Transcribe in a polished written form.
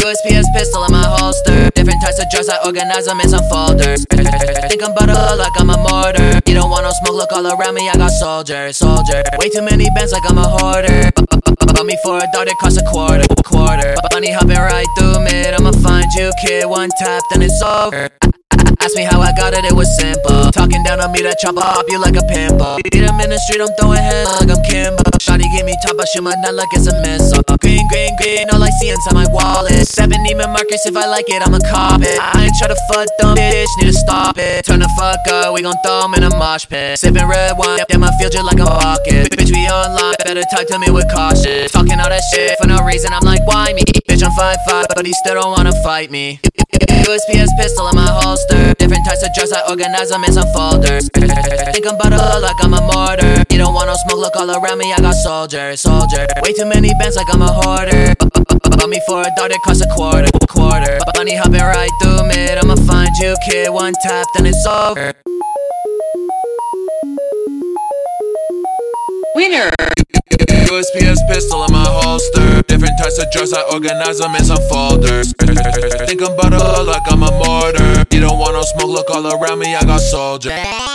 USPS pistol in my holster. Different types of drugs, I organize them in some folders. Think I'm butter like I'm a mortar. You don't want no smoke, look all around me, I got soldier. Way too many bands like I'm a hoarder. Bought me for a dart, it cost a quarter. Money hopping right through mid, I'ma find you, kid. One tap, then it's over. Ask me how I got it, it was simple. Talking down on me, that chopper off you like a pimple. Beat him in the street, I'm throwing hands like I'm Kimbo. Shawty give me top, I shoot my nut like it's a missile. Green, all I see inside my wallet. 7 Neiman Marcus, if I like it, I'ma cop it. I ain't try to fuck dumb bitch, need to stop it. Turn the fuck up, we gon' throw 'em in a mosh pit. Sippin' red wine, damn I feel just like a pocket. Bitch, we online, better talk to me with caution. Talking all that shit for no reason, I'm like, why me? Bitch, I'm 5'5", but he still don't wanna fight me. USPS pistol in my holster. Different types of drugs, I organize them in some folders. Think I'm butter like I'm a mortar. You don't want no smoke, look all around me, I got soldier. Way too many bands like I'm a hoarder. Bought me for a dart, it cost a quarter. Money hopping right through mid, I'ma find you, kid. One tap, then it's over. Winner. USPS pistol in my holster. Different types of drugs, I organize them in some folders. Think I'm butter like I'm a mortar. You don't want no smoke, look all around me, I got soldier.